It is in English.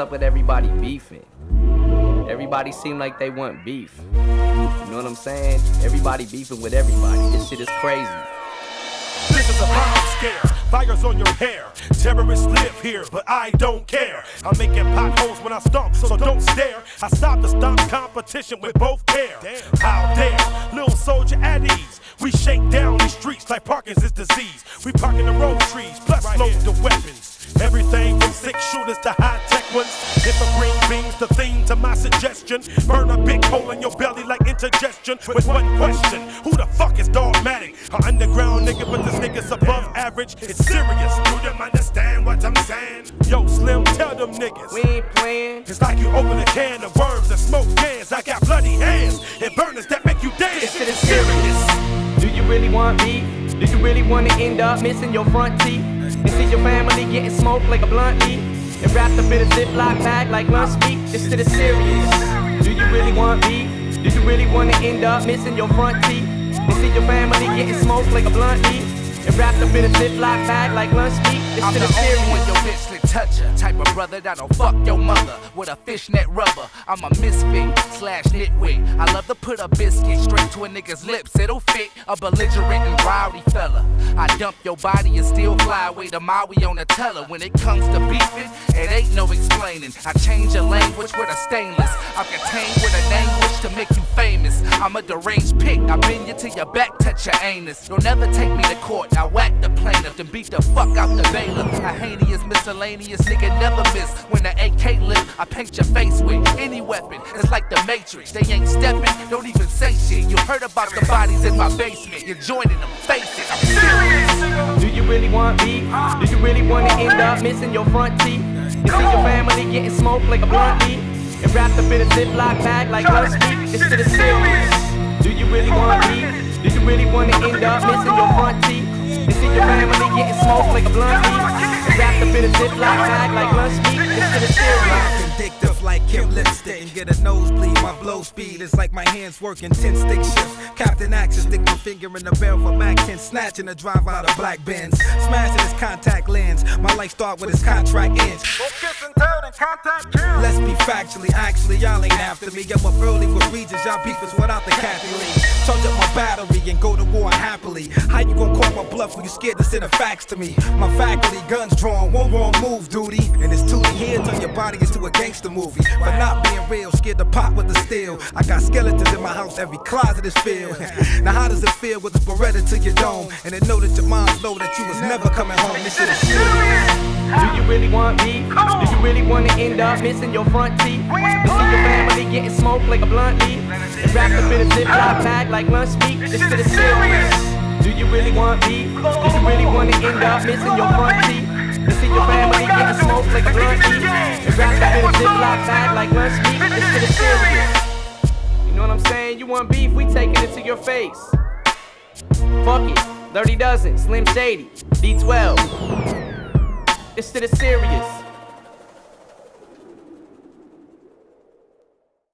up with everybody beefing? Everybody seem like they want beef. You know what I'm saying? Everybody beefing with everybody. This shit is crazy. This is a bomb scare. Fires on your hair. Terrorists live here, but I don't care. I'm making potholes when I stomp, so don't stare. I stop the stomp competition with both care. How dare, little soldier at ease. We shake down these streets like Parkinson's disease. We parking the road trees, plus load the weapons. Everything from 6 shooters to high-tech ones. If a green beam's the theme to my suggestion, burn a big hole in your belly like indigestion. With one question, who the fuck is Dogmatic? An underground nigga, but this nigga's above average. It's serious, do them understand what I'm saying? Yo, Slim, tell them niggas We ain't playing. it's like you open a can of worms and smoke cans. I got bloody hands and burners that make you dance. This shit is serious. Do you really want beef? Do you really want to end up missing your front teeth? And see your family getting smoked like a blunt leaf? And wrapped up in a Ziploc bag like lunch meat? This shit is serious. Do you really want beef? Do you really want to end up missing your front teeth? And see your family getting smoked like a blunt leaf? And wrapped up in a Ziploc bag like lunch meat? This I'm shit the is serious. only one your bitch slick toucher. Type of brother that'll fuck your mother with a fishnet rubber. I'm a misfit slash nitwit. I love to put a biscuit straight to a nigga's lips. It'll fit a belligerent and rowdy fella. I dump your body and still fly away to Maui on a teller. When it comes to beefing, it ain't no explaining. I change your language with a stainless. I'm contained with a language to make you famous. I'm a deranged pig. I bend you to your back, touch your anus. You'll never take me to court. I whack the plaintiff and beat the fuck out the bailiff. A heinous, miscellaneous nigga never miss. When the AK lift, I paint your face with any weapon. It's like the Matrix. They ain't stepping, don't even say shit. You heard about the bodies in my basement. You're joining them, face it. I'm serious. Do you really want beef? Do you really want to end up missing your front teeth? And see your family getting smoked like a blunt leaf? And wrapped up in a Ziploc bag like lunch meat? This shit is serious. Do you really want beef? Do you really want to end up missing your front teeth? And see your family getting smoked like a blunt leaf? And wrapped up in a Ziploc bag like lunch meat? This shit is serious. Vindictive like Kim Lipstick and get a nosebleed. My blow speed is like my hands working 10 stick shifts. Captain Action, stick my finger in the barrel of a Mac 10, snatching a drive out of black Benz. Smashing his contact lens. My life start with his contract ends. Let's be factually, actually, y'all ain't after me. I'm up early with regions, y'all beef is without the caffeine. Charge up my battery and go to war happily. How you gon' call my bluff when you scared to send the facts to me? My faculty, guns drawn, one wrong move, duty. And it's tooting here, turn your body into a gangster movie. For not being real, scared to pop with the steel. I got skeletons in my house, every closet is filled. Now how does it feel with a Beretta to your dome? And then know that your moms know that you was never coming home. This shit is serious. Do you really want beef? Do you really want to end up missing your front teeth? And see your family getting smoked like a blunt leaf? And wrapped up in a Ziploc bag like lunch meat? This shit is serious. Do you really want beef? Do you really want to end up missing your front teeth? And see your family getting smoked like a blunt leaf? And wrapped up in a Ziploc bag like lunch meat? This shit is serious. You know what I'm saying? You want beef? We taking it to your face. Fuck it. 30 Dozen, Slim Shady, B12. This shit is serious.